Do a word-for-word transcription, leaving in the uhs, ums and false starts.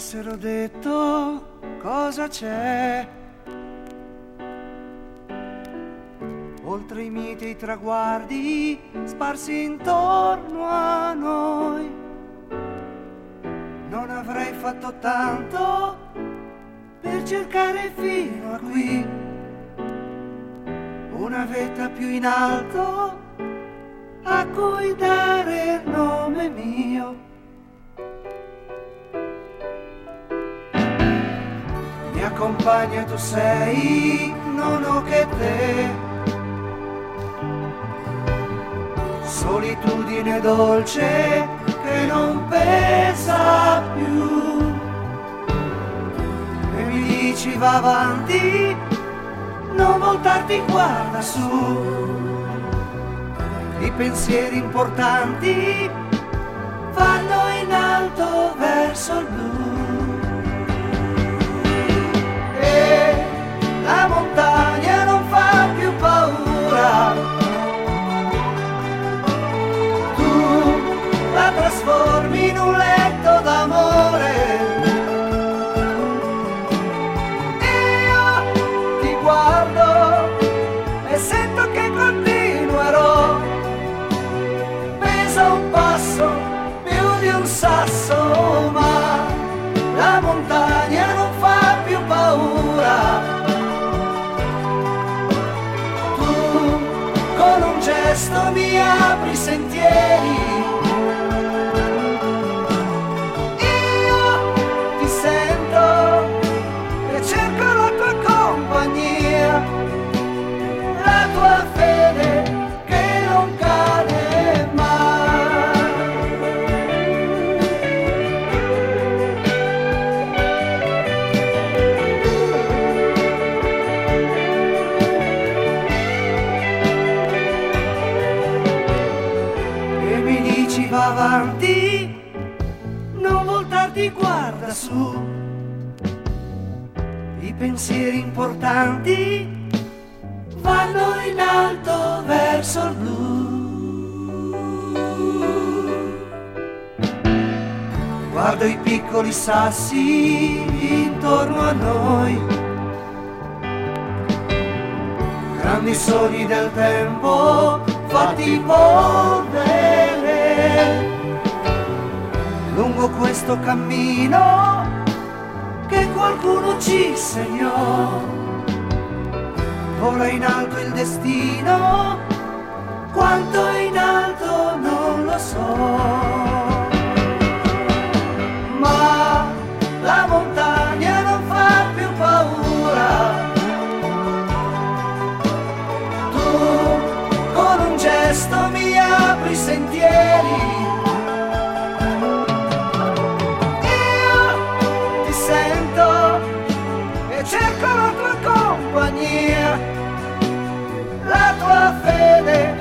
avessero detto cosa c'è oltre i miti e i traguardi sparsi intorno a noi, non avrei fatto tanto per cercare fino a qui una vetta più in alto a cui dare il nome mio. Mi accompagna tu sei, non ho che te, solitudine dolce che non pesa più, e mi dici va avanti, non voltarti, guarda su, i pensieri importanti vanno in alto verso il blu, e la montagna non fa più paura, la trasformi in un letto d'amore, io ti guardo e sento che continuerò, pesa un passo più di un sasso, ma la montagna non fa più paura, tu con un gesto mi apri i sentieri, la tua fede che non cade mai. E mi dici va avanti, non voltarti, guarda su, i pensieri importanti vanno in alto verso il blu. Guardo i piccoli sassi intorno a noi, grandi sogni del tempo fatti polvere, lungo questo cammino che qualcuno ci segnò, vola in alto il destino, quanto è in alto non lo so, ma la montagna non fa più paura, tu con un gesto mi apri i sentieri, io ti sento e cerco la tua compagnia, la tua fede